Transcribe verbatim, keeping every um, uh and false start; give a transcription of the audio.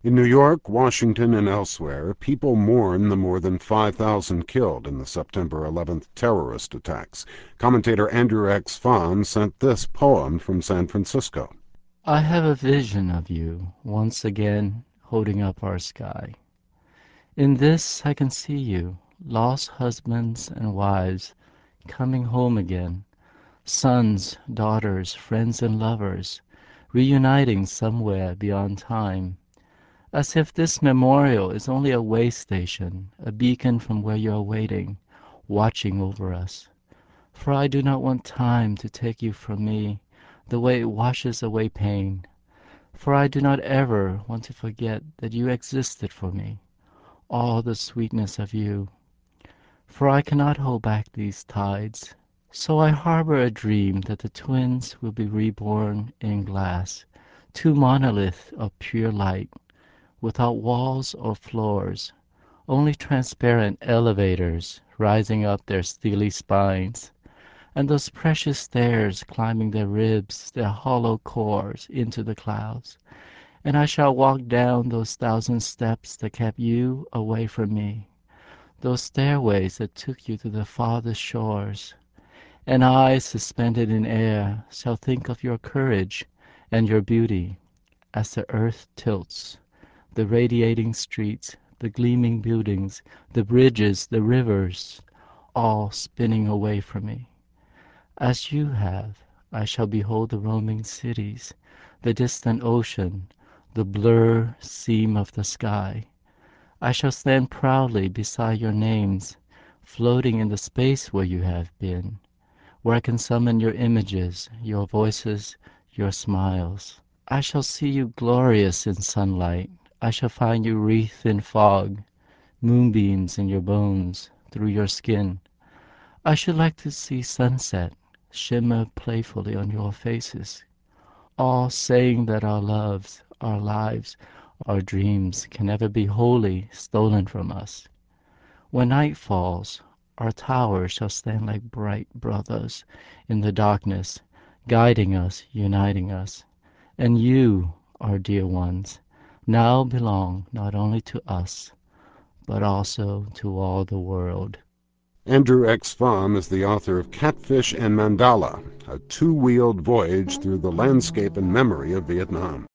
In New York, Washington, and elsewhere, people mourn the more than five thousand killed in the September eleventh terrorist attacks. Commentator Andrew X. Pham sent this poem from San Francisco. I have a vision of you, once again, holding up our sky. In this I can see you, lost husbands and wives, coming home again, sons, daughters, friends and lovers, reuniting somewhere beyond time, as if this memorial is only a way station, a beacon from where you are waiting, watching over us. For I do not want time to take you from me, the way it washes away pain. For I do not ever want to forget that you existed for me, all the sweetness of you. For I cannot hold back these tides. So I harbor a dream that the twins will be reborn in glass, two monoliths of pure light, without walls or floors, only transparent elevators rising up their steely spines, and those precious stairs climbing their ribs, their hollow cores, into the clouds. And I shall walk down those thousand steps that kept you away from me, those stairways that took you to the farthest shores. And I, suspended in air, shall think of your courage and your beauty, as the earth tilts, the radiating streets, the gleaming buildings, the bridges, the rivers, all spinning away from me. As you have, I shall behold the roaming cities, the distant ocean, the blur seam of the sky. I shall stand proudly beside your names, floating in the space where you have been, where I can summon your images, your voices, your smiles. I shall see you glorious in sunlight. I shall find you wreathed in fog, moonbeams in your bones, through your skin. I should like to see sunset shimmer playfully on your faces, all saying that our loves, our lives, our dreams can never be wholly stolen from us. When night falls, our towers shall stand like bright brothers in the darkness, guiding us, uniting us. And you, our dear ones, now belong not only to us, but also to all the world. Andrew X. Pham is the author of Catfish and Mandala, a two-wheeled voyage through the landscape and memory of Vietnam.